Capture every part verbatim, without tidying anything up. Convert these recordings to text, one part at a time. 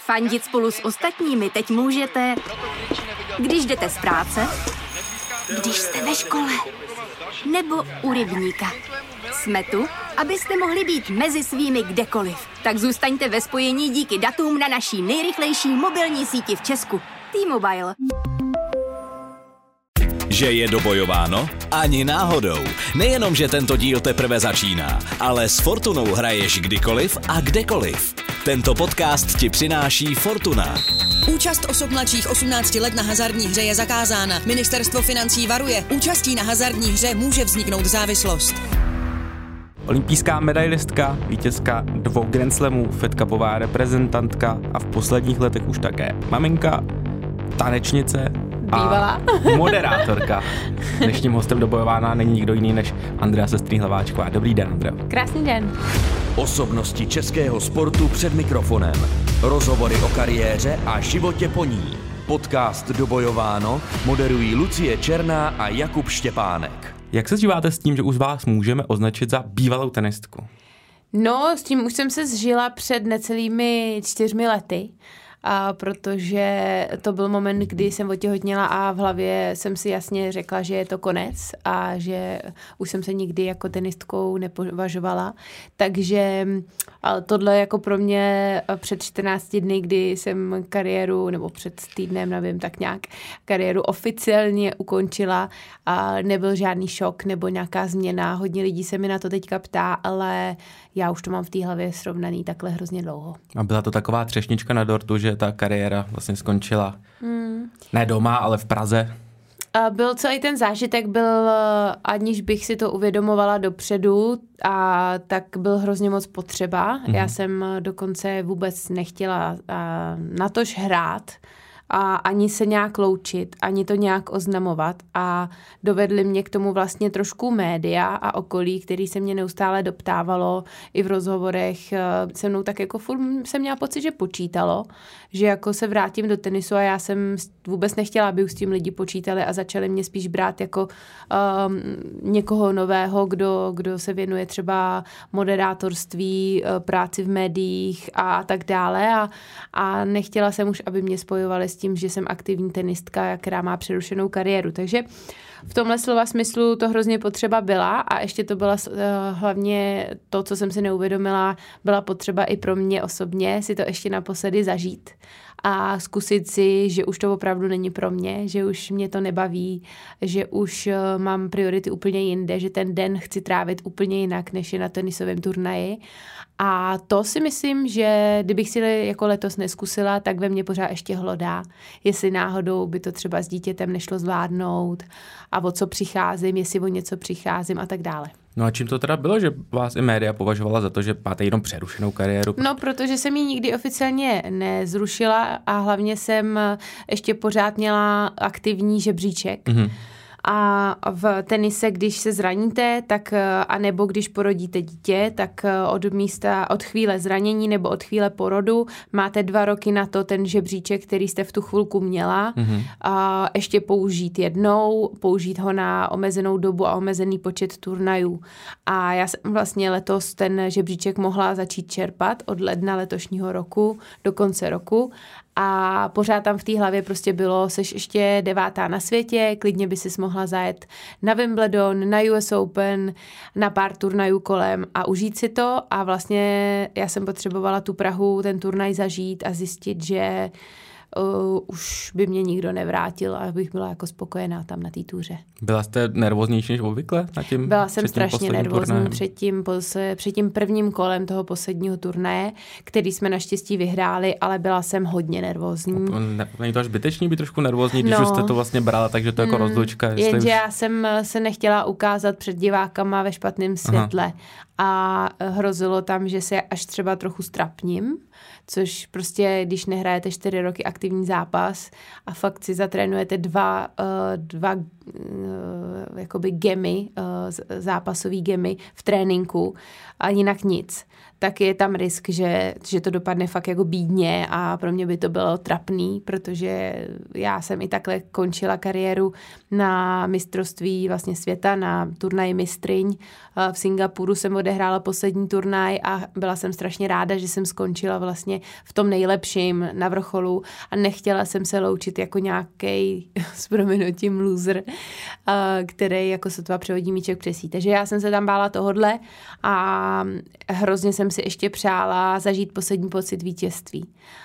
Fandit spolu s ostatními teď můžete, když jdete z práce, když jste ve škole, nebo u rybníka. Jsme tu, abyste mohli být mezi svými kdekoliv. Tak zůstaňte ve spojení díky datům na naší nejrychlejší mobilní síti v Česku. T-Mobile. Že je dobojováno? Ani náhodou. Nejenom, že tento díl teprve začíná, ale s Fortunou hraješ kdykoliv a kdekoliv. Tento podcast ti přináší Fortuna. Účast osob mladších osmnácti let na hazardní hře je zakázána. Ministerstvo financí varuje. Účastí na hazardní hře může vzniknout závislost. Olympijská medailistka, vítězka dvou Grand Slamů, Fed Cupová reprezentantka a v posledních letech už také maminka, tanečnice bývalá a moderátorka. Dnešním hostem dobojována není nikdo jiný než Andrea Sestrý Hlaváčková. Dobrý den, Andreo. Krásný den. Osobnosti českého sportu před mikrofonem. Rozhovory o kariéře a životě po ní. Podcast Dobojováno moderují Lucie Černá a Jakub Štěpánek. Jak se díváte s tím, že už vás můžeme označit za bývalou tenistku? No, s tím už jsem se zžila před necelými čtyřmi lety. A protože to byl moment, kdy jsem otěhotněla a v hlavě jsem si jasně řekla, že je to konec a že už jsem se nikdy jako tenistkou nepovažovala. Takže tohle jako pro mě před čtrnácti dny, kdy jsem kariéru, nebo před týdnem, nevím, tak nějak, kariéru oficiálně ukončila a nebyl žádný šok nebo nějaká změna. Hodně lidí se mi na to teďka ptá, ale já už to mám v té hlavě srovnaný takhle hrozně dlouho. A byla to taková třešnička na dortu, že ta kariéra vlastně skončila hmm. ne doma, ale v Praze? A byl celý ten zážitek, byl, aniž bych si to uvědomovala dopředu, a tak byl hrozně moc potřeba. Hmm. Já jsem dokonce vůbec nechtěla natož hrát, a ani se nějak loučit, ani to nějak oznamovat a dovedli mě k tomu vlastně trošku média a okolí, který se mě neustále doptávalo i v rozhovorech se mnou, tak jako furt jsem měla pocit, že počítalo, že jako se vrátím do tenisu a já jsem vůbec nechtěla, aby už s tím lidi počítali a začali mě spíš brát jako um, někoho nového, kdo, kdo se věnuje třeba moderátorství, práci v médiích a tak dále a, a nechtěla jsem už, aby mě spojovali s tím, že jsem aktivní tenistka, která má přerušenou kariéru. Takže v tomhle slova smyslu to hrozně potřeba byla a ještě to byla uh, hlavně to, co jsem si neuvědomila, byla potřeba i pro mě osobně si to ještě naposledy zažít a zkusit si, že už to opravdu není pro mě, že už mě to nebaví, že už uh, mám priority úplně jinde, že ten den chci trávit úplně jinak, než je na tenisovém turnaji. A to si myslím, že kdybych si jako letos neskusila, tak ve mně pořád ještě hlodá. Jestli náhodou by to třeba s dítětem nešlo zvládnout a o co přicházím, jestli o něco přicházím a tak dále. No a čím to teda bylo, že vás i média považovala za to, že máte jenom přerušenou kariéru? No, protože jsem ji nikdy oficiálně nezrušila a hlavně jsem ještě pořád měla aktivní žebříček. Mm-hmm. A v tenise, když se zraníte, tak anebo když porodíte dítě, tak od místa, od chvíle zranění nebo od chvíle porodu máte dva roky na to ten žebříček, který jste v tu chvilku měla, mm-hmm. a ještě použít jednou, použít ho na omezenou dobu a omezený počet turnajů. A já jsem vlastně letos ten žebříček mohla začít čerpat od ledna letošního roku do konce roku. A pořád tam v té hlavě prostě bylo, seš ještě devátá na světě, klidně by si mohla zajet na Wimbledon, na U S Open, na pár turnajů kolem a užít si to. A vlastně já jsem potřebovala tu Prahu, ten turnaj zažít a zjistit, že uh, už by mě nikdo nevrátil a bych byla jako spokojená tam na té túře. Byla jste nervóznější než obvykle na tím? Byla jsem strašně nervózní před tím, před tím prvním kolem toho posledního turnaje, který jsme naštěstí vyhráli, ale byla jsem hodně nervózní. Ne, není to až zbytečný být trošku nervózní, když no. už jste to vlastně brala, takže to jako hmm. rozlučka. Jenže už... já jsem se nechtěla ukázat před divákama ve špatném světle. Aha. A hrozilo tam, že se až třeba trochu strapním, což prostě, když nehrajete čtyři roky aktivně reprezentativní zápas a fakt si zatrénujete dva, uh, dva uh, jakoby gemy, uh, zápasový gemy v tréninku a jinak nic, tak je tam risk, že, že to dopadne fakt jako bídně a pro mě by to bylo trapný, protože já jsem i takhle končila kariéru na mistrovství vlastně světa, na turnaji mistryň. V Singapuru jsem odehrála poslední turnaj a byla jsem strašně ráda, že jsem skončila vlastně v tom nejlepším na vrcholu a nechtěla jsem se loučit jako nějaký s prominutím loser, který jako sotva přehodí míček přesí. Takže já jsem se tam bála tohodle a hrozně jsem si ještě přála zažít poslední pocit vítězství.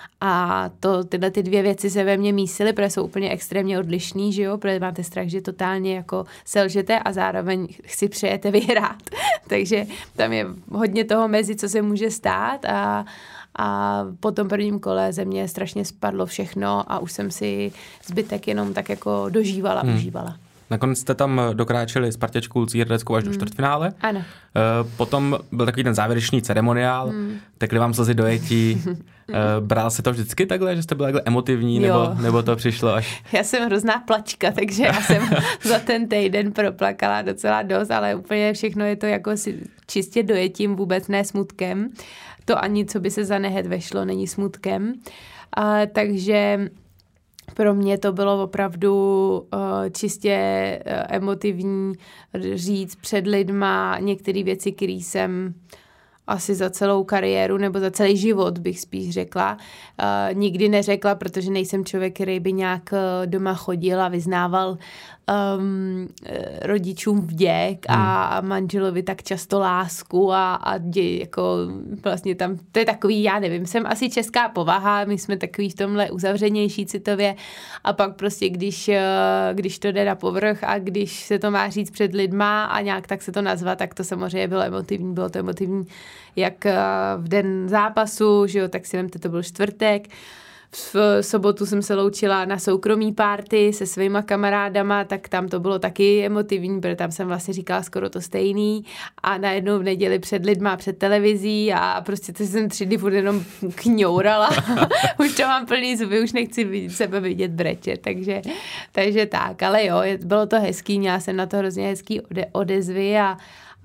A to, tyhle ty dvě věci se ve mně mísily, protože jsou úplně extrémně odlišný, že jo, protože máte strach, že totálně jako selžete a zároveň si přejete vyhrát. Takže tam je hodně toho mezi, co se může stát a, a po tom prvním kole ze mě strašně spadlo všechno a už jsem si zbytek jenom tak jako dožívala, hmm. užívala. Nakonec jste tam dokráčeli s partěčkou Lucí Hrdeckou až mm. do čtvrtfinále. Ano. Potom byl takový ten závěrečný ceremoniál, mm. tekli vám slzy dojetí. Bral se to vždycky takhle, že jste byla takhle emotivní, nebo, nebo to přišlo až? Já jsem hrozná plačka, takže já jsem za ten týden proplakala docela dost, ale úplně všechno je to jako si čistě dojetím, vůbec ne smutkem. To ani, co by se za nehet vešlo, není smutkem. A, takže... Pro mě to bylo opravdu uh, čistě uh, emotivní říct před lidma některé věci, které jsem asi za celou kariéru nebo za celý život bych spíš řekla. Uh, nikdy neřekla, protože nejsem člověk, který by nějak uh, doma chodil a vyznával um, rodičům vděk a hmm. manželovi tak často lásku a, a dě, jako vlastně tam, to je takový, já nevím, jsem asi česká povaha, my jsme takový v tomhle uzavřenější citově a pak prostě, když, když to jde na povrch a když se to má říct před lidma a nějak tak se to nazvat, tak to samozřejmě bylo emotivní, bylo to emotivní jak v den zápasu, že jo, tak si vemte, to byl čtvrtek. V sobotu jsem se loučila na soukromý party se svýma kamarádama, tak tam to bylo taky emotivní, protože tam jsem vlastně říkala skoro to stejný a najednou v neděli před lidma, před televizí a prostě to jsem tři dny furt jenom kňourala. Už to mám plný zuby, už nechci vidět, sebe vidět brečet, takže, takže tak, ale jo, bylo to hezký, měla jsem na to hrozně hezký ode, odezvy a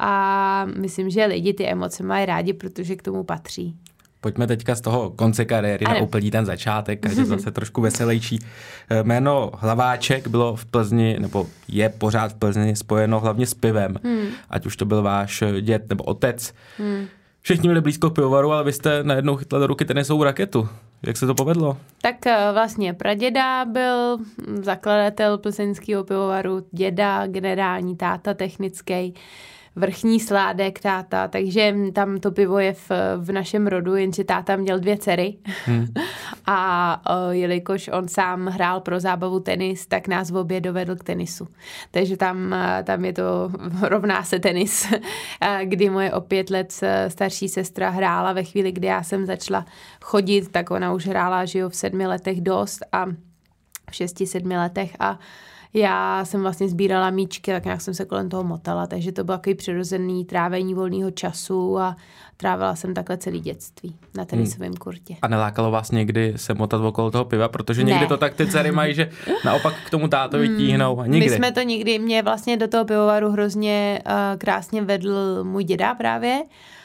a myslím, že lidi ty emoce mají rádi, protože k tomu patří. Pojďme teďka z toho konce kariéry ano. na úplný ten začátek, takže zase trošku veselější. Jméno Hlaváček bylo v Plzni, nebo je pořád v Plzni spojeno hlavně s pivem. Hmm. Ať už to byl váš děd nebo otec. Hmm. Všichni byli blízko k pivovaru, ale vy jste najednou chytla do ruky tenisovou raketu. Jak se to povedlo? Tak vlastně praděda byl zakladatel plzeňského pivovaru, děda, generální táta technický, vrchní sládek táta, takže tam to pivo je v, v našem rodu, jenže táta měl dvě dcery hmm. a o, jelikož on sám hrál pro zábavu tenis, tak nás obě dovedl k tenisu. Takže tam, tam je to, rovná se tenis, kdy moje o pět let starší sestra hrála ve chvíli, kdy já jsem začala chodit, tak ona už hrála, že jo, v sedmi letech dost a v šesti, sedmi letech a já jsem vlastně sbírala míčky, tak nějak jsem se kolem toho motala, takže to bylo takový přirozený trávení volného času a trávila jsem takhle celý dětství na tenisovém kurtě. A nelákalo vás někdy se motat okolo toho piva, protože někdy ne. to tak ty dcery mají, že naopak k tomu tátovi tíhnou. Nikdy. My jsme to nikdy, mě vlastně do toho pivovaru hrozně uh, krásně vedl můj děda právě,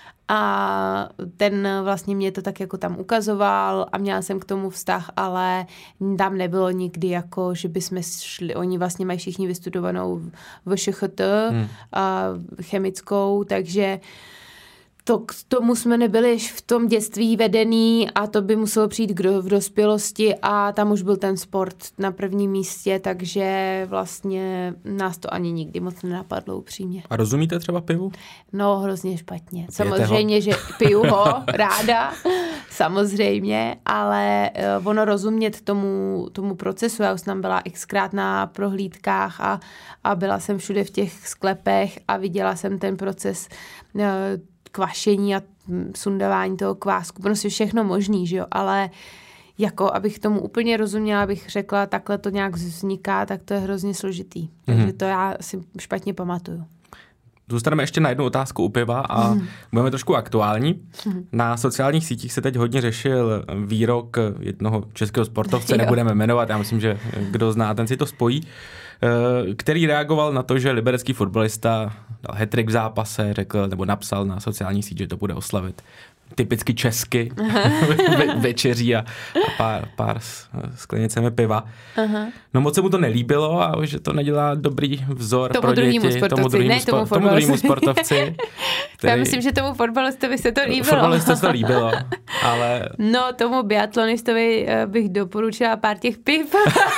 a ten vlastně mě to tak jako tam ukazoval a měla jsem k tomu vztah, ale tam nebylo nikdy jako, že bychom šli, oni vlastně mají všichni vystudovanou V Š Ch T hmm. a chemickou, takže to, k tomu jsme nebyli v tom dětství vedený a to by muselo přijít v dospělosti a tam už byl ten sport na prvním místě, takže vlastně nás to ani nikdy moc nenapadlo upřímně. A rozumíte třeba pivu? No, hrozně špatně. Pijete samozřejmě, ho? Že piju ho ráda, samozřejmě, ale ono rozumět tomu, tomu procesu, já už tam byla xkrát na prohlídkách a, a byla jsem všude v těch sklepech a viděla jsem ten proces kvašení a sundávání toho kvásku, prostě všechno možný, že jo, ale jako abych tomu úplně rozuměla, abych řekla, takhle to nějak vzniká, tak to je hrozně složitý. Takže to já si špatně pamatuju. zůstaneme ještě na jednu otázku u piva a hmm. budeme trošku aktuální. Hmm. Na sociálních sítích se teď hodně řešil výrok jednoho českého sportovce, nebudeme jmenovat, já myslím, že kdo zná, ten si to spojí, který reagoval na to, že liberecký fotbalista dal hat-trick v zápase, řekl nebo napsal na sociální síť, že to bude oslavit typicky česky ve, večeří a, a pár, pár sklenicemi piva. Aha. No moc se mu to nelíbilo a že to nedělá dobrý vzor tomu pro děti. Sportovci. Tomu druhému spor- tomu druhému sportovci. Který... Já myslím, že tomu fotbalistovi se to líbilo. Fotbalistovi se to líbilo, ale... No, tomu biatlonistovi bych doporučila pár těch piv.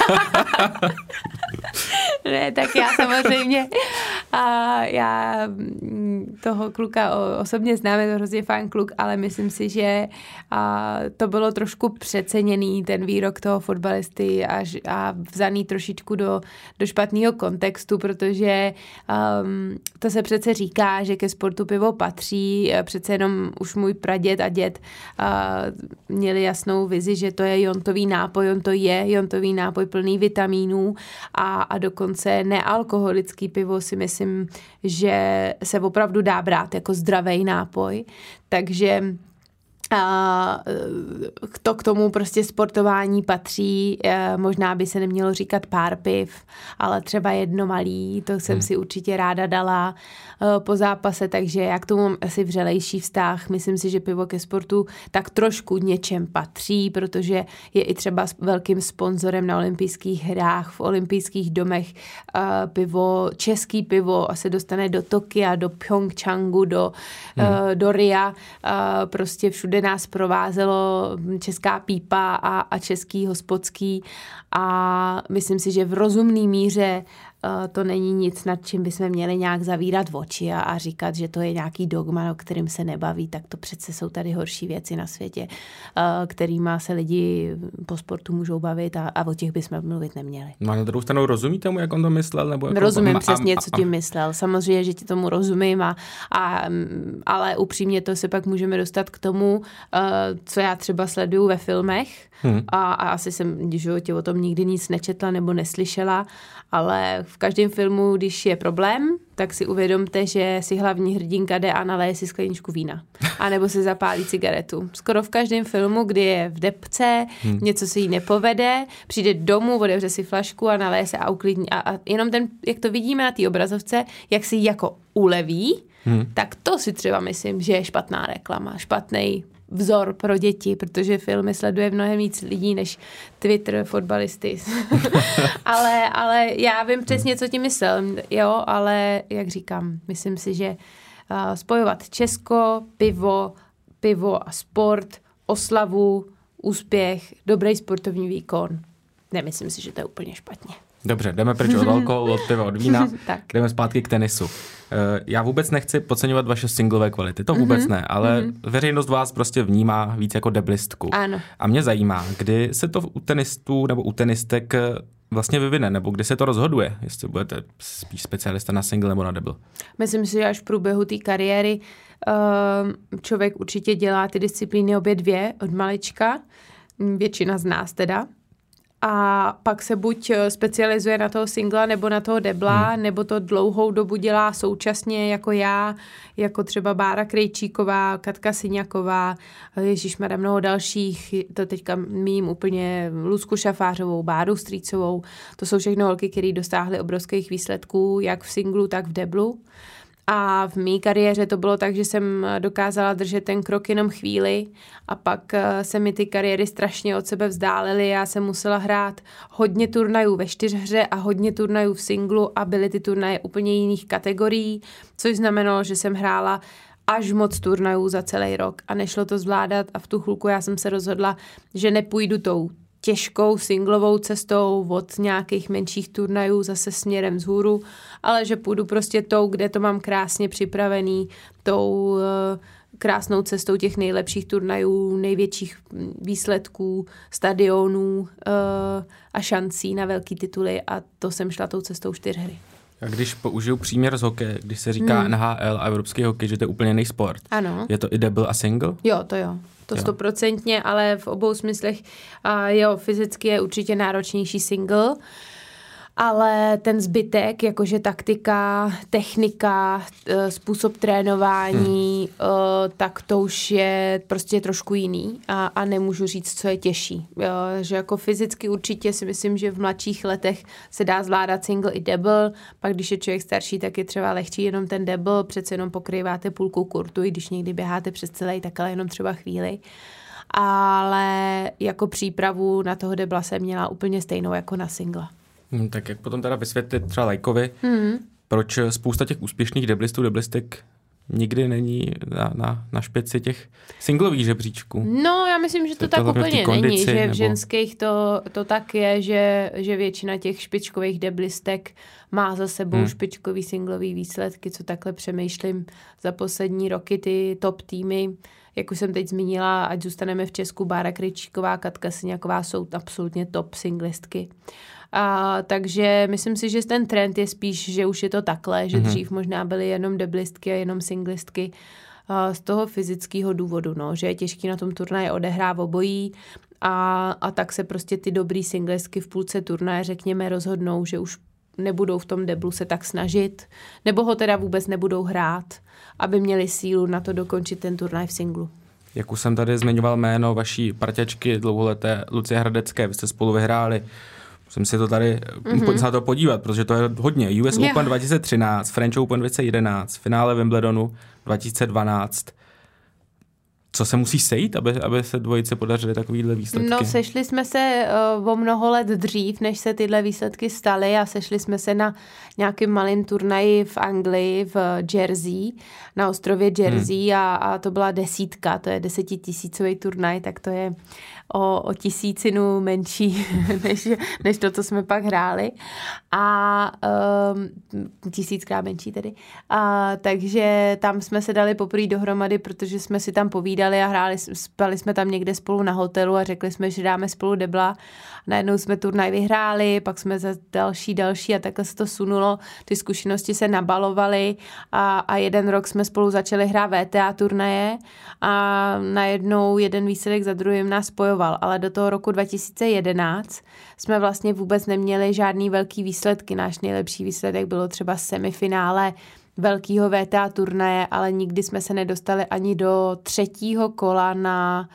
Ne, tak já samozřejmě a já toho kluka osobně znám, je to hrozně fajn kluk, ale myslím si, že a to bylo trošku přeceněný, ten výrok toho fotbalisty a, a vzaný trošičku do, do špatného kontextu, protože um, to se přece říká, že ke sportu pivo patří, přece jenom už můj praděd a děd uh, měli jasnou vizi, že to je jontový nápoj, on to je jontový nápoj plný vitamínů a, a dokonce nealkoholický pivo si myslím, že se opravdu dá brát jako zdravý nápoj, takže a to k tomu prostě sportování patří, možná by se nemělo říkat pár piv, ale třeba jedno malý, to jsem hmm. si určitě ráda dala po zápase, takže já k tomu mám asi vřelejší vztah. Myslím si, že pivo ke sportu tak trošku něčem patří, protože je i třeba velkým sponzorem na olympijských hrách, v olympijských domech pivo, český pivo se dostane do Tokia, do Pyeongchangu, do, hmm. do Ria, prostě všude nás provázelo česká pípa a, a český hospodský a myslím si, že v rozumné míře uh, to není nic, nad čím bychom měli nějak zavírat oči a, a říkat, že to je nějaký dogma, o kterým se nebaví, tak to přece jsou tady horší věci na světě, uh, kterýma se lidi po sportu můžou bavit a, a o těch bychom mluvit neměli. No a na druhou stranu rozumí tomu, jak on to myslel? Nebo jako rozumím a, přesně, a, co tím myslel. Samozřejmě, že ti tomu rozumím, a, a, ale upřímně to se pak můžeme dostat k tomu, uh, co já třeba sleduju ve filmech hmm. a, a asi jsem v životě o tom nikdy nic nečetla nebo neslyšela, ale v každém filmu, když je problém, tak si uvědomte, že si hlavní hrdinka jde a naleje si skleničku vína. A nebo se zapálí cigaretu. Skoro v každém filmu, kdy je v depce, hmm. něco se jí nepovede, přijde domů, otevře si flašku a naleje se a uklidní. A, a jenom ten, jak to vidíme na té obrazovce, jak si jako uleví, hmm. tak to si třeba myslím, že je špatná reklama, špatný vzor pro děti, protože filmy sleduje mnohem víc lidí než Twitter fotbalisty. ale, ale já vím přesně, co tím myslel, jo, ale jak říkám, myslím si, že uh, spojovat Česko, pivo, pivo a sport, oslavu, úspěch, dobrý sportovní výkon, nemyslím si, že to je úplně špatně. Dobře, jdeme pryč od alkoholu, od piva, od vína, jdeme zpátky k tenisu. Já vůbec nechci podceňovat vaše singlové kvality, to vůbec mm-hmm. ne, ale mm-hmm. veřejnost vás prostě vnímá víc jako deblistku. Ano. A mě zajímá, kdy se to u tenistů nebo u tenistek vlastně vyvine, nebo kdy se to rozhoduje, jestli budete spíš specialista na single nebo na double. Myslím si, že až v průběhu té kariéry člověk určitě dělá ty disciplíny obě dvě od malička, většina z nás teda. A pak se buď specializuje na toho singla nebo na toho debla, hmm. nebo to dlouhou dobu dělá současně jako já, jako třeba Bára Krejčíková, Katka Syňaková, ježišmarja, mnoho dalších, to teďka mím úplně Luzku Šafářovou, Báru Strýcovou, to jsou všechno holky, které dosáhly obrovských výsledků, jak v singlu, tak v deblu. A v mé kariéře to bylo tak, že jsem dokázala držet ten krok jenom chvíli a pak se mi ty kariéry strašně od sebe vzdálily. Já jsem musela hrát hodně turnajů ve čtyřhře a hodně turnajů v singlu a byly ty turnaje úplně jiných kategorií, což znamenalo, že jsem hrála až moc turnajů za celý rok a nešlo to zvládat a v tu chvilku já jsem se rozhodla, že nepůjdu tou těžkou singlovou cestou od nějakých menších turnajů zase směrem vzhůru, ale že půjdu prostě tou, kde to mám krásně připravený, tou uh, krásnou cestou těch nejlepších turnajů, největších výsledků, stadionů uh, a šancí na velký tituly a to jsem šla tou cestou čtyřhry. A když použiju příměr z hokeje, když se říká hmm. N H L a evropský hokej, že to je úplně jiný sport. Ano. Je to i double a single? Jo, to jo. To stoprocentně, ale v obou smyslech uh, jo, fyzicky je určitě náročnější single, ale ten zbytek, jakože taktika, technika, způsob trénování, hmm. tak to už je prostě trošku jiný a, a nemůžu říct, co je těžší. Že jako fyzicky určitě si myslím, že v mladších letech se dá zvládat single i double, pak když je člověk starší, tak je třeba lehčí jenom ten double, přece jenom pokrýváte půlku kurtu, i když někdy běháte přes celý, tak ale jenom třeba chvíli. Ale jako přípravu na toho debla jsem měla úplně stejnou jako na singla. Hmm, tak jak potom teda vysvětlit třeba lajkovi, hmm. proč spousta těch úspěšných deblistů, deblistek nikdy není na, na, na špici těch singlových žebříčků? No, já myslím, že to, to tak úplně kondici, není, že v nebo... ženských to, to tak je, že, že většina těch špičkových deblistek má za sebou hmm. špičkový singlový výsledky, co takhle přemýšlím za poslední roky ty top týmy. Jak už jsem teď zmínila, ať zůstaneme v Česku, Bára Krejčíková, Katka Syňaková jsou absolutně top singlistky. A, takže myslím si, že ten trend je spíš, že už je to takhle, že mm-hmm. dřív možná byly jenom deblistky a jenom singlistky a z toho fyzického důvodu, no, že je těžký na tom turnaji odehrát obojí a, a tak se prostě ty dobrý singlistky v půlce turnaje, řekněme, rozhodnou, že už nebudou v tom deblu se tak snažit, nebo ho teda vůbec nebudou hrát, aby měli sílu na to dokončit ten turnaj v singlu. Jak už jsem tady zmiňoval jméno vaší parťačky dlouholeté Lucie Hradecké, vy jste spolu vyhráli. Musím si to tady mm-hmm. na to podívat, protože to je hodně. U S yeah. Open dva tisíce třináct, French Open dva tisíce jedenáct, finále Wimbledonu dva tisíce dvanáct. Co se musí sejít, aby, aby se dvojice podařily takovýhle výsledky? No, sešli jsme se uh, o mnoho let dřív, než se tyhle výsledky staly a sešli jsme se na nějakým malým turnaji v Anglii, v Jersey, na ostrově Jersey hmm. a, a to byla desítka, to je desetitisícový turnaj, tak to je o, o tisícinu menší, než, než to, co jsme pak hráli. A um, tisíckrát menší tedy. A, takže tam jsme se dali poprvé dohromady, protože jsme si tam povídali a hráli, spali jsme tam někde spolu na hotelu a řekli jsme, že dáme spolu debla. Najednou jsme turnaj vyhráli, pak jsme za další, další a takhle se to sunulo. Ty zkušenosti se nabalovaly a, a jeden rok jsme spolu začali hrát V T A turnaje a najednou jeden výsledek za druhým nás spojoval. Ale do toho roku dva tisíce jedenáct jsme vlastně vůbec neměli žádný velký výsledky. Náš nejlepší výsledek bylo třeba semifinále velkýho V T A turnaje, ale nikdy jsme se nedostali ani do třetího kola na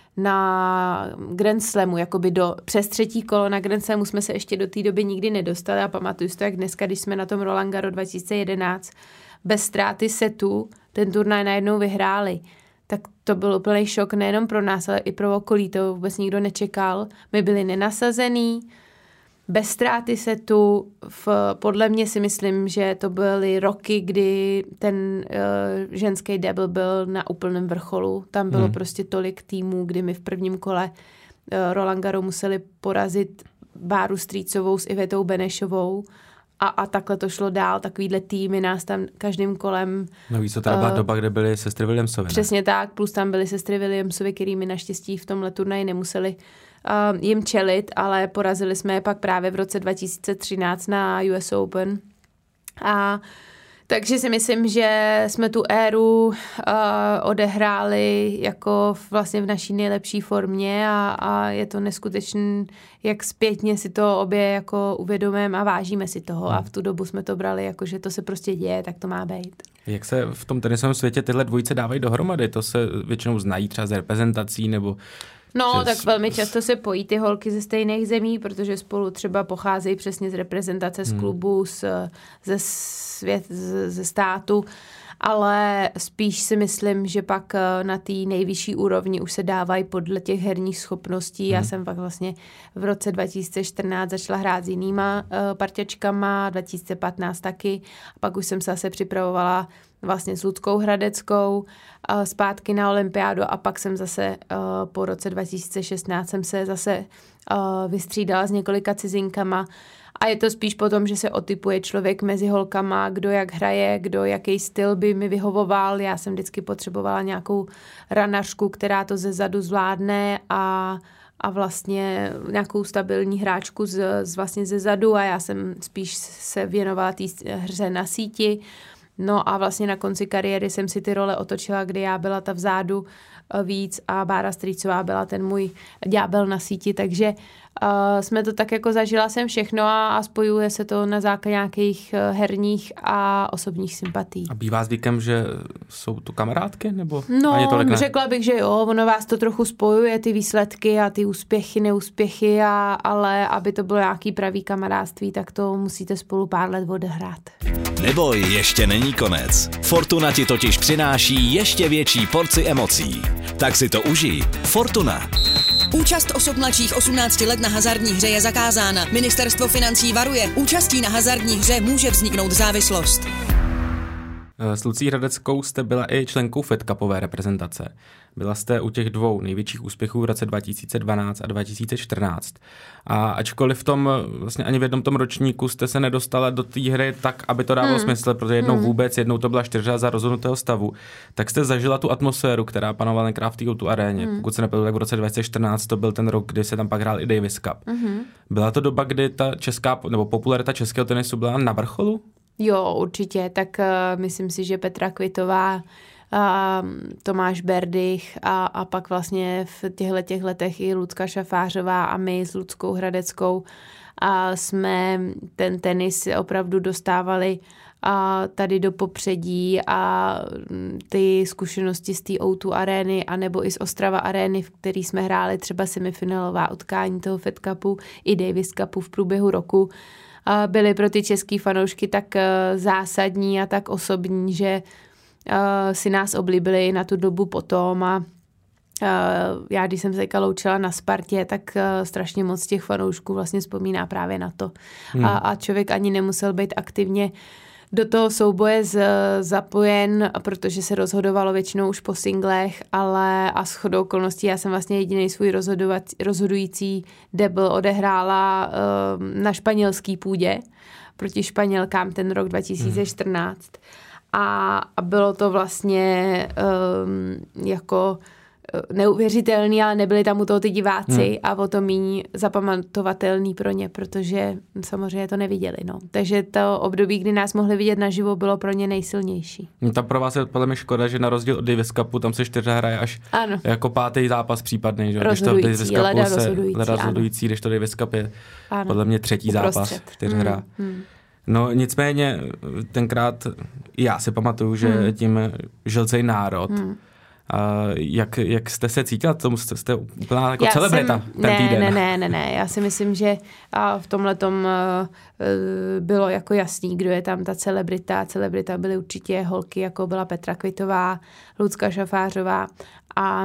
na Grand Slamu, jakoby do, přes třetí kolo na Grand Slamu jsme se ještě do té doby nikdy nedostali a pamatuju si to, jak dneska, když jsme na tom Roland Garros dva tisíce jedenáct bez ztráty setu ten turnaj najednou vyhráli. Tak to byl úplný šok nejenom pro nás, ale i pro okolí, to vůbec nikdo nečekal. My byli nenasazený, bez ztráty setu, v, podle mě si myslím, že to byly roky, kdy ten uh, ženský double byl na úplném vrcholu. Tam bylo hmm. prostě tolik týmů, kdy my v prvním kole uh, Roland Garros museli porazit Báru Strýcovou s Ivetou Benešovou a, a takhle to šlo dál. Takovýhle týmy nás tam každým kolem... No víc, to teda byla uh, doba, kde byly sestry Williamsovy. Přesně ne? Tak, plus tam byly sestry Williamsovy, kterými naštěstí v tomhle turnaji nemuseli Uh, jim čelit, ale porazili jsme je pak právě v roce dva tisíce třináct na U S Open. A takže si myslím, že jsme tu éru uh, odehráli jako vlastně v naší nejlepší formě a, a je to neskutečný, jak zpětně si to obě jako uvědomujeme a vážíme si toho hmm. a v tu dobu jsme to brali jako, že to se prostě děje, tak to má být. Jak se v tom tenisovém světě tyhle dvojice dávají dohromady? To se většinou znají třeba z reprezentací nebo... No, že... tak velmi často se pojí ty holky ze stejných zemí, protože spolu třeba pocházejí přesně z reprezentace, z klubu, z, ze, svět, z, ze státu, ale spíš si myslím, že pak na té nejvyšší úrovni už se dávají podle těch herních schopností. Hmm. Já jsem pak vlastně v roce dva tisíce čtrnáct začala hrát s jinýma uh, parťačkama, dva tisíce patnáct taky, a pak už jsem se zase připravovala vlastně s Luckou Hradeckou uh, zpátky na olympiádu a pak jsem zase uh, po roce dva tisíce šestnáct jsem se zase uh, vystřídala s několika cizinkama a je to spíš potom, že se otypuje člověk mezi holkama, kdo jak hraje, kdo jaký styl by mi vyhovoval. Já jsem vždycky potřebovala nějakou ranařku, která to ze zadu zvládne a a vlastně nějakou stabilní hráčku z, z vlastně ze zadu a já jsem spíš se věnovala té hře na síti. No a vlastně na konci kariéry jsem si ty role otočila, kdy já byla ta vzadu víc a Bára Strýcová byla ten můj ďábel na síti, takže Uh, jsme to tak jako zažila jsem všechno a, a spojuje se to na základě nějakých herních a osobních sympatí. A bývá zvykem, že jsou to kamarádky? Nebo no, řekla bych, že jo, ono vás to trochu spojuje, ty výsledky a ty úspěchy, neúspěchy, a, ale aby to bylo nějaký pravý kamarádství, tak to musíte spolu pár let odehrát. Neboj, ještě není konec. Fortuna ti totiž přináší ještě větší porci emocí. Tak si to užij. Fortuna. Účast osob mladších osmnácti let na hazardní hře je zakázána. Ministerstvo financí varuje. Účastí na hazardní hře může vzniknout závislost. S Lucí Hradeckou jste byla i členkou Fed Cupové reprezentace. Byla jste u těch dvou největších úspěchů v roce dva tisíce dvanáct a dva tisíce čtrnáct. A ačkoliv v tom, vlastně ani v jednom tom ročníku jste se nedostala do té hry tak, aby to dávalo hmm. smysl, protože jednou hmm. vůbec, jednou to byla čtyřhra za rozhodnutého stavu, tak jste zažila tu atmosféru, která panovala tenkrát v té O dva aréně. Hmm. Pokud se nepletu, tak v roce dva tisíce čtrnáct to byl ten rok, kdy se tam pak hrál i Davis Cup. Hmm. Byla to doba, kdy ta česká, nebo popularita českého tenisu byla na vrcholu? Jo, určitě. Tak uh, myslím si, že Petra Kvitová, uh, Tomáš Berdych a, a pak vlastně v těchto těch letech i Lucka Šafářová a my s Luckou Hradeckou a jsme ten tenis opravdu dostávali a tady do popředí a ty zkušenosti z té O dva arény anebo i z Ostrava arény, v který jsme hráli třeba semifinálová utkání toho Fed Cupu i Davis Cupu v průběhu roku, byly pro ty český fanoušky tak zásadní a tak osobní, že si nás oblíbili na tu dobu potom a já, když jsem se teďka loučila na Spartě, tak strašně moc těch fanoušků vlastně vzpomíná právě na to. Hmm. A, a člověk ani nemusel být aktivně do toho souboje z, zapojen, protože se rozhodovalo většinou už po singlech, ale a shodou okolností já jsem vlastně jediný svůj rozhodující debl odehrála uh, na španělský půdě proti Španělkám ten rok dva tisíce čtrnáct. Hmm. A, a bylo to vlastně um, jako neuvěřitelný, ale nebyli tam u toho ty diváci hmm. a o to méně zapamatovatelný pro ně, protože samozřejmě to neviděli. No. Takže to období, kdy nás mohli vidět naživo, bylo pro ně nejsilnější. No, tam pro vás je podle mě škoda, že na rozdíl od Davis Cupu tam se čtyři hraje až ano. jako pátý zápas případný. Že? Rozhodující, když to Davis Cupu leda se, rozhodující. Leda rozhodující, když to Davis Cup je ano. podle mě třetí uprostřed. zápas, čtyři hmm. hra. Hmm. No nicméně tenkrát já si pamatuju, že hmm. tím želcej národ hmm. A jak, jak jste se cítila? Tomu jste, jste úplná jako já celebrita jsem, ten ne, týden. Ne, ne, ne, ne. Já si myslím, že v tomhletom bylo jako jasný, kdo je tam ta celebrita. Celebrita byly určitě holky, jako byla Petra Kvitová, Lucka Šafářová a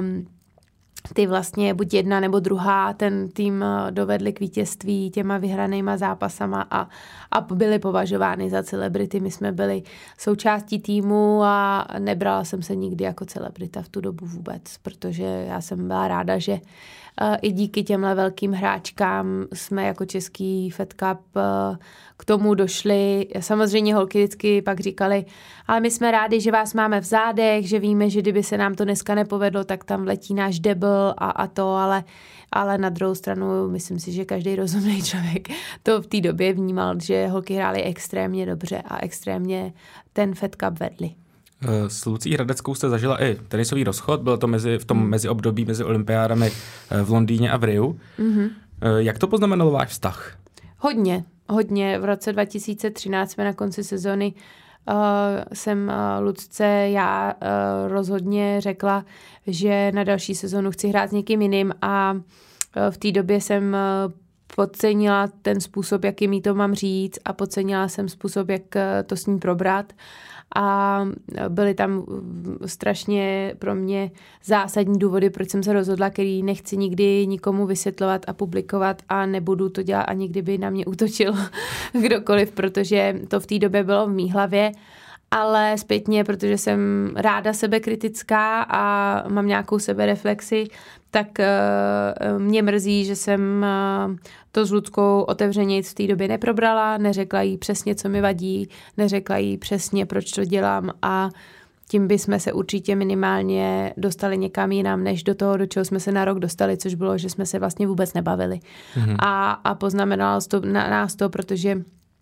ty vlastně buď jedna nebo druhá ten tým dovedli k vítězství těma vyhranýma zápasama a, a byly považovány za celebrity. My jsme byli součástí týmu a nebrala jsem se nikdy jako celebrita v tu dobu vůbec, protože já jsem byla ráda, že uh, i díky těmhle velkým hráčkám jsme jako český Fed Cup uh, k tomu došli. Samozřejmě holky vždycky pak říkali, ale my jsme rádi, že vás máme v zádech, že víme, že kdyby se nám to dneska nepovedlo, tak tam letí náš debl a, a to, ale, ale na druhou stranu myslím si, že každý rozumný člověk to v té době vnímal, že holky hrály extrémně dobře a extrémně ten Fed Cup vedli. S Lucí Hradeckou jste zažila i tenisový rozchod, bylo to mezi, v tom mm. meziobdobí mezi olympiádami v Londýně a v Riu. Mm-hmm. Jak to poznamenalo váš vztah? Hodně, hodně. V roce dva tisíce třináct jsme na konci sezony uh, jsem uh, Lucce já uh, rozhodně řekla, že na další sezonu chci hrát s někým jiným a uh, v té době jsem uh, podcenila ten způsob, jakým jí to mám říct a podcenila jsem způsob, jak uh, to s ní probrat. A byly tam strašně pro mě zásadní důvody, proč jsem se rozhodla, který nechci nikdy nikomu vysvětlovat a publikovat a nebudu to dělat ani kdyby na mě útočil kdokoliv, protože to v té době bylo v mý hlavě, ale zpětně, protože jsem ráda sebekritická a mám nějakou sebereflexi, tak uh, mě mrzí, že jsem uh, to s Luckou otevřeně v té době neprobrala, neřekla jí přesně, co mi vadí, neřekla jí přesně, proč to dělám a tím bychom se určitě minimálně dostali někam jinam, než do toho, do čeho jsme se na rok dostali, což bylo, že jsme se vlastně vůbec nebavili. Mm-hmm. A, a poznamenalo to na nás to, protože uh,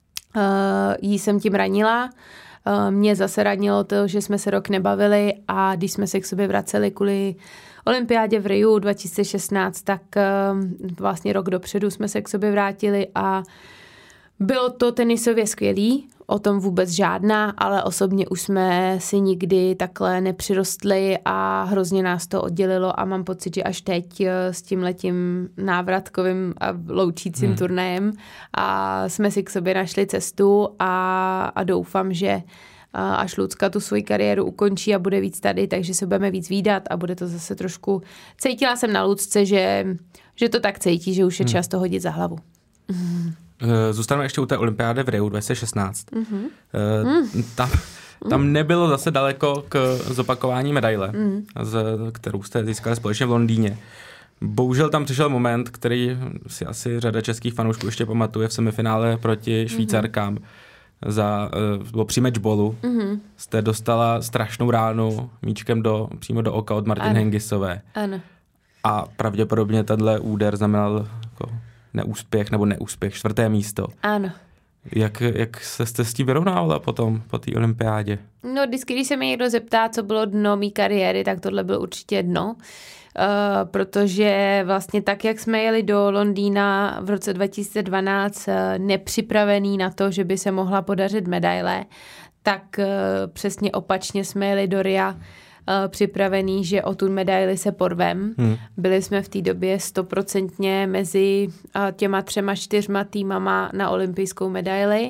jí jsem tím ranila, Mě zase ranilo to, že jsme se rok nebavili a když jsme se k sobě vraceli kvůli olympiádě v Riu dva tisíce šestnáct, tak vlastně rok dopředu jsme se k sobě vrátili a bylo to tenisově skvělý, o tom vůbec žádná, ale osobně už jsme si nikdy takhle nepřirostli a hrozně nás to oddělilo a mám pocit, že až teď s tímhletím návratkovým a loučícím hmm. turnajem a jsme si k sobě našli cestu a, a doufám, že až Lucka tu svoji kariéru ukončí a bude víc tady, takže se budeme víc vídat a bude to zase trošku... Cítila jsem na Lucce, že, že to tak cítí, že už je čas to hodit za hlavu. Hmm. Zůstaneme ještě u té olympiády v Riu dva tisíce šestnáct. Mm-hmm. Uh, tam, tam nebylo zase daleko k zopakování medaile, mm. z, kterou jste získali společně v Londýně. Bohužel tam přišel moment, který si asi řada českých fanoušků ještě pamatuje v semifinále proti Švýcarkám. Mm-hmm. Za, uh, při matchballu mm-hmm. jste dostala strašnou ránu míčkem do, přímo do oka od Martin Hingisové. Ano. A pravděpodobně tenhle úder znamenal jako neúspěch nebo neúspěch, čtvrté místo. Ano. Jak, jak se jste s tím vyrovnávala potom, po té olympiádě? No, vždycky, když se mě někdo zeptá, co bylo dno mý kariéry, tak tohle bylo určitě dno. Uh, protože vlastně tak, jak jsme jeli do Londýna v roce dva tisíce dvanáct uh, nepřipravený na to, že by se mohla podařit medaile, tak uh, přesně opačně jsme jeli do Ria připravený, že o tu medaili se porvem. Hmm. Byli jsme v té době stoprocentně mezi těma třema, čtyřma týmama na olympijskou medaili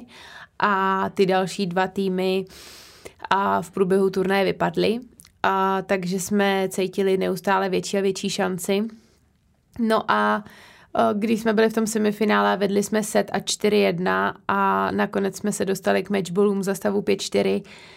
a ty další dva týmy a v průběhu turnaje vypadly. A takže jsme cítili neustále větší a větší šanci. No a když jsme byli v tom semifinále, vedli jsme set a čtyři jedna a nakonec jsme se dostali k matchballům za stavu pět čtyři.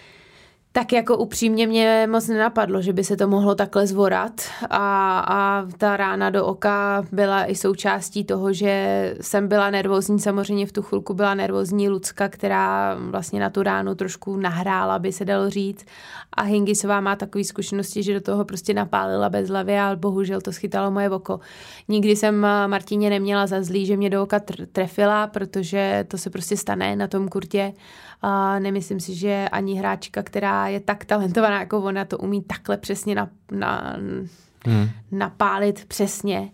Tak jako upřímně mě moc nenapadlo, že by se to mohlo takhle zvorat a, a ta rána do oka byla i součástí toho, že jsem byla nervózní, samozřejmě v tu chvilku byla nervózní Lucka, která vlastně na tu ránu trošku nahrála, by se dalo říct, a Hingisová má takové zkušenosti, že do toho prostě napálila bez hlavy, ale bohužel to schytalo moje oko. Nikdy jsem Martině neměla za zlý, že mě do oka trefila, protože to se prostě stane na tom kurtě. A nemyslím si, že ani hráčka, která je tak talentovaná jako ona, to umí takhle přesně na, na, hmm. napálit přesně.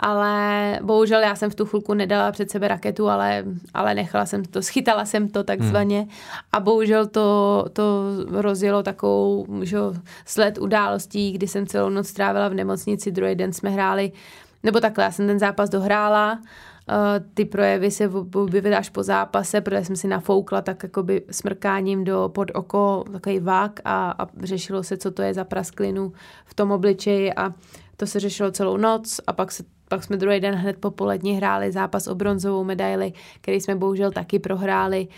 Ale bohužel já jsem v tu chvilku nedala před sebe raketu, ale, ale nechala jsem to, schytala jsem to takzvaně hmm. a bohužel to, to rozjelo takovou že, sled událostí, kdy jsem celou noc strávila v nemocnici, druhý den jsme hráli, nebo takhle, já jsem ten zápas dohrála. Ty projevy se objevily až po zápase, protože jsem si nafoukla tak jakoby smrkáním do pod oko takový vák a, a řešilo se, co to je za prasklinu v tom obličeji a to se řešilo celou noc a pak, se, pak jsme druhý den hned po poledni hráli zápas o bronzovou medaili, který jsme bohužel taky prohráli.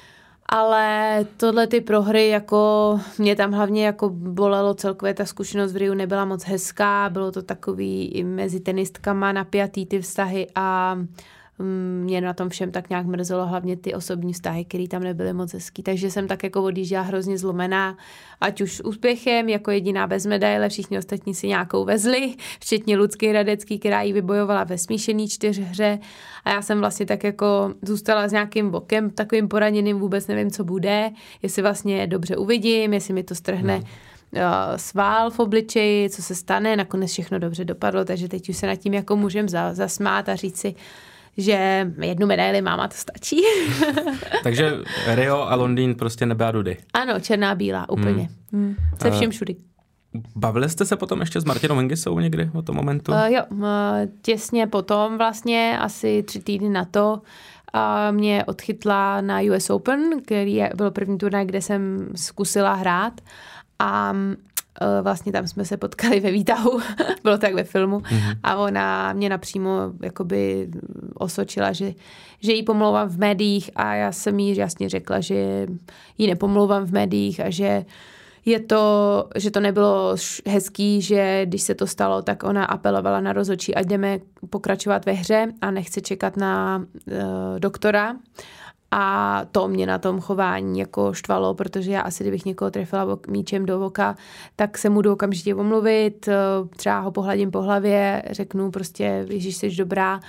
Ale tohle ty prohry, jako mě tam hlavně jako bolelo celkově, ta zkušenost v Riu nebyla moc hezká, bylo to takový i mezi tenistkama napjatý ty vztahy a mě na tom všem tak nějak mrzelo hlavně ty osobní vztahy, které tam nebyly moc hezký. Takže jsem tak jako odjížděla hrozně zlomená, ať už úspěchem, jako jediná bez medaile, všichni ostatní si nějakou vezli, včetně Lucky Radecký, která ji vybojovala ve smíšený čtyřhře a já jsem vlastně tak jako zůstala s nějakým bokem, takovým poraněným, vůbec nevím, co bude, jestli vlastně dobře uvidím, jestli mi to strhne hmm. svál v obličeji, co se stane, nakonec všechno dobře dopadlo, takže teď už se nad tím jako můžem zasmát a říct si, že jednu medaili mám a to stačí. Takže Rio a Londýn prostě nebe a dudy. Ano, černá bílá, úplně. Hmm. Hmm. Se vším všudy. Bavili jste se potom ještě s Martinou Hingisovou někdy o tom momentu? Uh, jo, uh, těsně potom vlastně, asi tři týdny na to, uh, mě odchytla na U S Open, který je, byl první turnaj, kde jsem zkusila hrát a vlastně tam jsme se potkali ve výtahu, bylo tak ve filmu mm-hmm. a ona mě napřímo jakoby osočila, že, že jí pomlouvám v médiích a já jsem jí jasně řekla, že jí nepomlouvám v médiích a že je to, že to nebylo hezký, že když se to stalo, tak ona apelovala na rozhodčí, ať jdeme pokračovat ve hře a nechce čekat na uh, doktora. A to mě na tom chování jako štvalo, protože já asi, kdybych někoho trefila míčem do oka, tak se mu jdu okamžitě omluvit, třeba ho pohladím po hlavě, řeknu prostě, Ježíš, jsi dobrá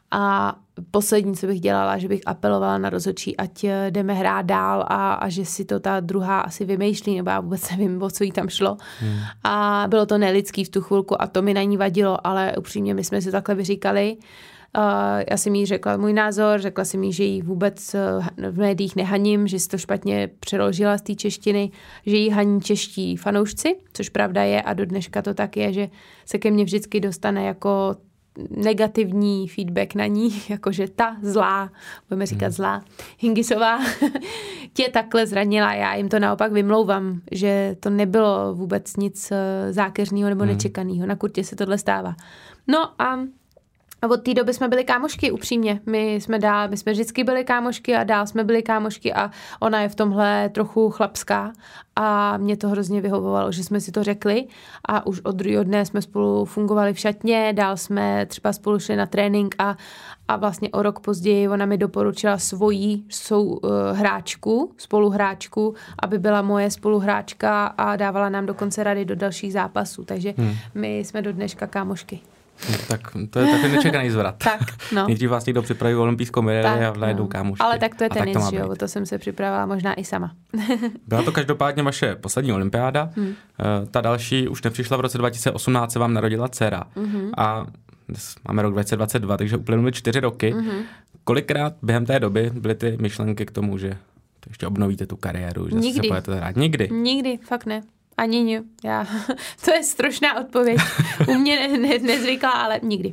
A poslední, co bych dělala, že bych apelovala na rozhodčí, ať jdeme hrát dál a, a že si to ta druhá asi vymýšlí, nebo já vůbec nevím, o co jí tam šlo. Hmm. A bylo to nelidský v tu chvilku a to mi na ní vadilo, ale upřímně my jsme si takhle vyříkali. Uh, já jsem jí řekla můj názor, řekla jsem jí, že jí vůbec v médiích nehaním, že si to špatně přeložila z té češtiny, že jí haní čeští fanoušci, což pravda je a do dneška to tak je, že se ke mně vždycky dostane jako negativní feedback na ní, jakože ta zlá, budeme říkat zlá, Hingisová, tě takhle zranila. Já jim to naopak vymlouvám, že to nebylo vůbec nic zákeřného nebo nečekaného. Na kurtě se tohle stává. No a A od té doby jsme byli kámošky, upřímně. My jsme dál, my jsme vždycky byli kámošky a dál jsme byli kámošky a ona je v tomhle trochu chlapská a mě to hrozně vyhovovalo, že jsme si to řekli a už od druhého dne jsme spolu fungovali v šatně, dál jsme třeba spolu šli na trénink a, a vlastně o rok později ona mi doporučila svoji sou, uh, hráčku, spoluhráčku, aby byla moje spoluhráčka a dávala nám dokonce rady do dalších zápasů, takže hmm. my jsme do dneška kámošky. No, tak to je takový nečekaný zvrat. Tak, no. Nejdřív vás někdo připraví olympijskou medaili a najednou no. kámošky. Ale tak to je tenis, že jo, to jsem se připravila možná i sama. Byla to každopádně vaše poslední olympiáda. Hmm. Ta další už nepřišla v roce dva tisíce osmnáct, se vám narodila dcera. Hmm. A máme rok dva tisíce dvacet dva, takže uplynuly čtyři roky. Hmm. Kolikrát během té doby byly ty myšlenky k tomu, že ještě obnovíte tu kariéru, že Nikdy. se pojete hrát? Nikdy? Nikdy, fakt ne. Ani ne. Já, to je strašná odpověď. U mě ne, ne, nezvyklá, ale nikdy.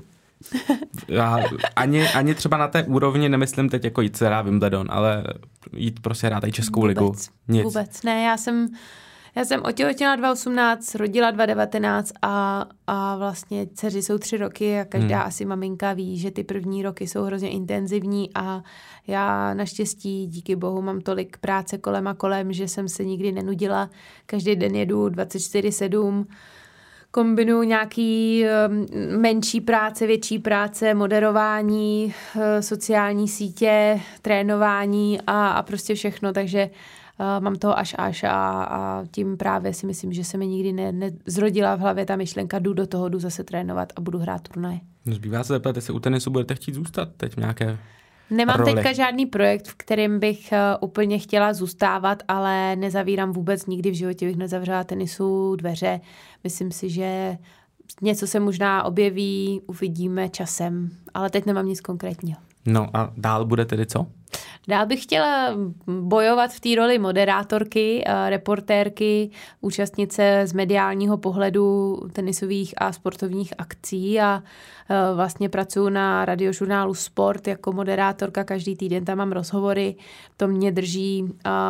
Já, ani, ani třeba na té úrovni, nemyslím teď jako jít se hrát Wimbledon, ale jít prostě hrát i Českou vůbec, ligu. Nic. Vůbec ne, já jsem, já jsem otěhotněla dva tisíce osmnáct, rodila dva tisíce devatenáct a, a vlastně dceři jsou tři roky a každá hmm. asi maminka ví, že ty první roky jsou hrozně intenzivní a já naštěstí díky bohu mám tolik práce kolem a kolem, že jsem se nikdy nenudila. Každý den jedu dvacet čtyři sedm, kombinuju nějaký menší práce, větší práce, moderování, sociální sítě, trénování a, a prostě všechno, takže Uh, mám toho až až a, a tím právě si myslím, že se mi nikdy ne, nezrodila v hlavě ta myšlenka, jdu do toho, jdu zase trénovat a budu hrát turnaje. Zbývá se zeptat, jestli u tenisu budete chtít zůstat teď v nějaké Nemám roli. teďka žádný projekt, v kterém bych uh, úplně chtěla zůstávat, ale nezavírám vůbec nikdy v životě, bych nezavřela tenisu dveře. Myslím si, že něco se možná objeví, uvidíme časem, ale teď nemám nic konkrétního. No a dál bude tedy co? Dál bych chtěla bojovat v té roli moderátorky, reportérky, účastnice z mediálního pohledu tenisových a sportovních akcí a vlastně pracuji na radiožurnálu Sport jako moderátorka, každý týden tam mám rozhovory, to mě drží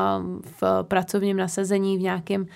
v pracovním nasazení v nějakém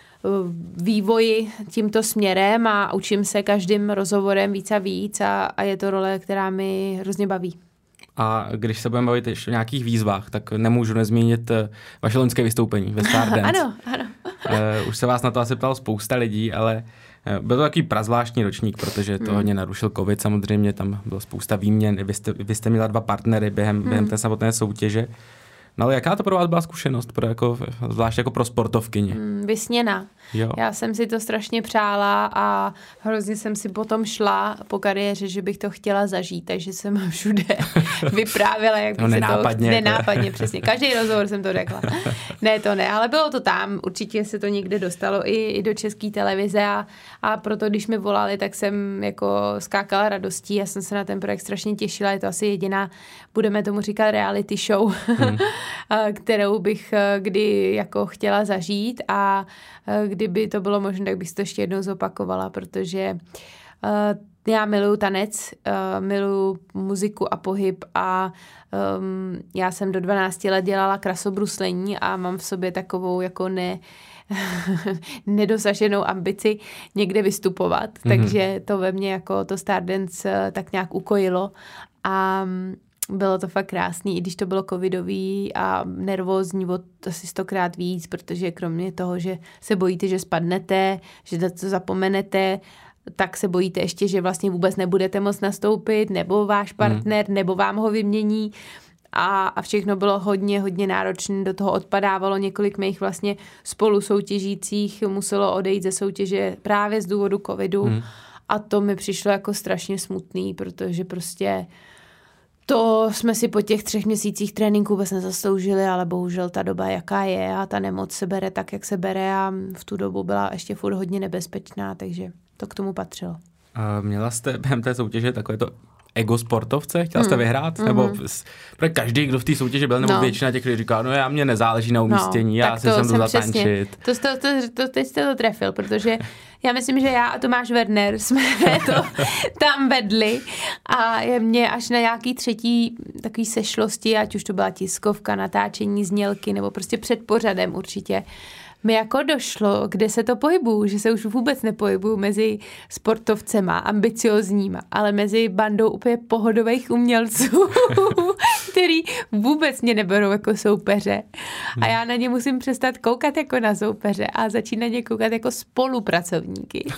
vývoji tímto směrem a učím se každým rozhovorem víc a víc a, a je to role, která mi hrozně baví. A když se budeme bavit ještě o nějakých výzvách, tak nemůžu nezmínit vaše loňské vystoupení ve Stardance. Ano, ano. Uh, už se vás na to asi ptalo spousta lidí, ale byl to takový prazvláštní ročník, protože to hmm. hodně narušil covid, samozřejmě tam bylo spousta výměn, vy jste, vy jste měla dva partnery během, hmm. během té samotné soutěže. No ale jaká to pro vás byla zkušenost, pro jako, zvlášť jako pro sportovkyni? Mm, vysněná. Jo. Já jsem si to strašně přála a hrozně jsem si potom šla po kariéře, že bych to chtěla zažít, takže jsem všude vyprávěla, jak bych no, nenápadně, se to... Nenápadně, přesně. Každý rozhovor jsem to řekla. Ne, to ne, ale bylo to tam. Určitě se to někde dostalo i, i do České televize a, a proto, když mi volali, tak jsem jako skákala radostí. Já jsem se na ten projekt strašně těšila. Je to asi jediná, budeme tomu říkat reality show, hmm. kterou bych kdy jako chtěla zažít a kdyby to bylo možné, tak bych si to ještě jednou zopakovala, protože já miluju tanec, miluju muziku a pohyb a um, já jsem do dvanácti let dělala krasobruslení a mám v sobě takovou jako ne, nedosaženou ambici někde vystupovat, mm-hmm. takže to ve mně jako to Stardance tak nějak ukojilo a bylo to fakt krásný, i když to bylo covidový a nervózní od asi stokrát víc, protože kromě toho, že se bojíte, že spadnete, že to zapomenete, tak se bojíte ještě, že vlastně vůbec nebudete moct nastoupit, nebo váš partner, hmm. nebo vám ho vymění. A, a všechno bylo hodně, hodně náročné. Do toho odpadávalo několik mých vlastně spolu soutěžících, muselo odejít ze soutěže právě z důvodu covidu. Hmm. A to mi přišlo jako strašně smutný, protože prostě To jsme si po těch třech měsících tréninku vůbec nezasloužili, ale bohužel ta doba, jaká je a ta nemoc se bere tak, jak se bere a v tu dobu byla ještě furt hodně nebezpečná, takže to k tomu patřilo. A měla jste během té soutěže takové to ego sportovce? Chtěla jste mm. vyhrát? Mm-hmm. Nebo protože každý, kdo v té soutěži byl, nebo no. většina těch lidí říká, no já mě nezáleží na umístění, no, já si sem jdu zatančit. To, to, to, to, teď jste to trefil, protože já myslím, že já a Tomáš Werner jsme to tam vedli a je mě až na nějaký třetí takový sešlosti, ať už to byla tiskovka, natáčení znělky, nebo prostě před pořadem určitě, mi jako došlo, kde se to pohybuju, že se už vůbec nepohybuju mezi sportovcema, ambiciozníma, ale mezi bandou úplně pohodových umělců, který vůbec mě neberou jako soupeře. A já na ně musím přestat koukat jako na soupeře a začít na ně koukat jako spolupracovníky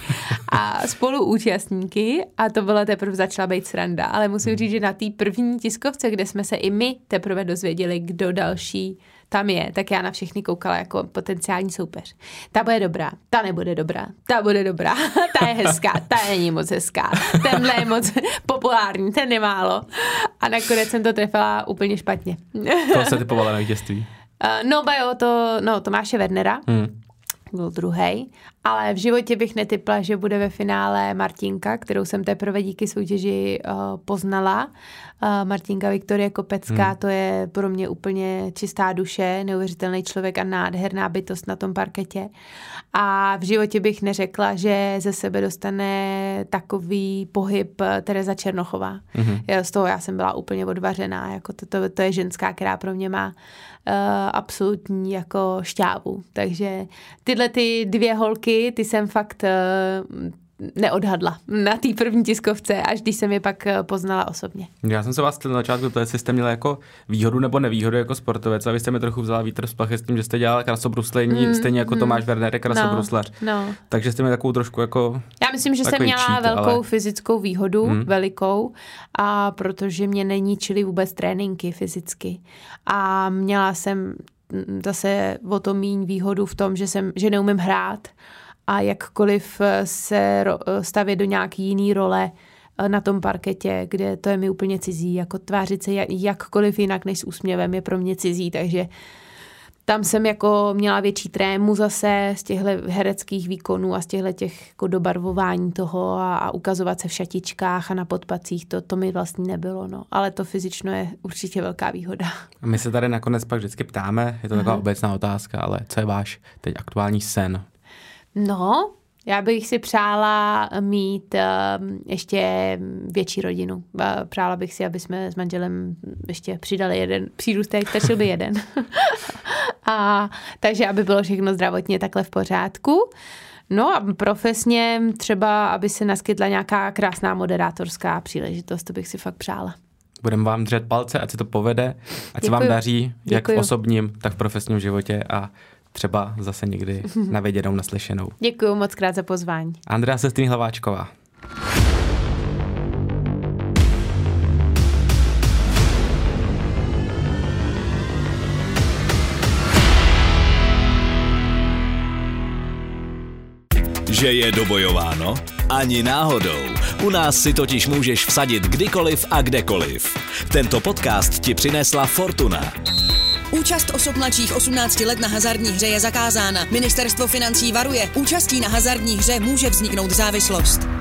a spoluúčastníky a to byla teprve začala být sranda. Ale musím říct, že na té první tiskovce, kde jsme se i my teprve dozvěděli, kdo další tam je, tak já na všechny koukala jako potenciální soupeř. Ta bude dobrá, ta nebude dobrá, ta bude dobrá, ta je hezká, ta není moc hezká, tenhle je moc populární, ten je málo. A nakonec jsem to trefila úplně špatně. Koho se typovala na vítězství? Uh, no, bajo, to, no, Tomáše Wernera. Hmm. Byl druhej, ale v životě bych netypla, že bude ve finále Martinka, kterou jsem teprve díky soutěži uh, poznala. Uh, Martinka Viktorie Kopecká, hmm. to je pro mě úplně čistá duše, neuvěřitelný člověk a nádherná bytost na tom parketě. A v životě bych neřekla, že ze sebe dostane takový pohyb Tereza Černochová. Hmm. Já, z toho já jsem byla úplně odvařená, jako to, to, to je ženská, která pro mě má Uh, absolutní jako šťávu. Takže tyhle ty dvě holky, ty jsem fakt uh, neodhadla na té první tiskovce, až když jsem je pak poznala osobně. Já jsem se vás na začátku ptal, jestli jste měla jako výhodu nebo nevýhodu jako sportovec a vy jste mi trochu vzala vítr z plachy s tím, že jste dělala krasobruslení, mm, stejně jako mm, Tomáš Werner je krasobruslař. No, no. Takže jste mi takovou trošku jako... Já myslím, že jsem měla cheat, velkou ale... fyzickou výhodu, mm. velikou, a protože mě neníčily vůbec tréninky fyzicky. A měla jsem zase o to míň výhodu v tom, že, jsem, že neumím hrát, a jakkoliv se stavět do nějaký jiný role na tom parketě, kde to je mi úplně cizí, jako tvářit se jakkoliv jinak než s úsměvem je pro mě cizí, takže tam jsem jako měla větší trému zase z těchto hereckých výkonů a z těchto těch jako dobarvování toho a, a ukazovat se v šatičkách a na podpacích, to, to mi vlastně nebylo, no. Ale to fyzično je určitě velká výhoda. A my se tady nakonec pak vždycky ptáme, je to taková Aha. obecná otázka, ale co je váš teď aktuální sen? No, já bych si přála mít uh, ještě větší rodinu. Uh, přála bych si, aby jsme s manželem ještě přidali jeden přírůstek, stačil by jeden. a, takže aby bylo všechno zdravotně takhle v pořádku. No a profesně třeba, aby se naskytla nějaká krásná moderátorská příležitost, to bych si fakt přála. Budeme vám držet palce, ať se to povede, ať Děkuju. se vám daří, jak Děkuju. v osobním, tak v profesním životě a třeba zase někdy na viděnou, naslyšenou. Děkuju moc krát za pozvání. Andrea Sestryň Hlaváčková. Že je dobojováno? Ani náhodou. U nás si totiž můžeš vsadit kdykoliv a kdekoliv. Tento podcast ti přinesla Fortuna. Účast osob mladších osmnácti let na hazardní hře je zakázána. Ministerstvo financí varuje. Účastí na hazardní hře může vzniknout závislost.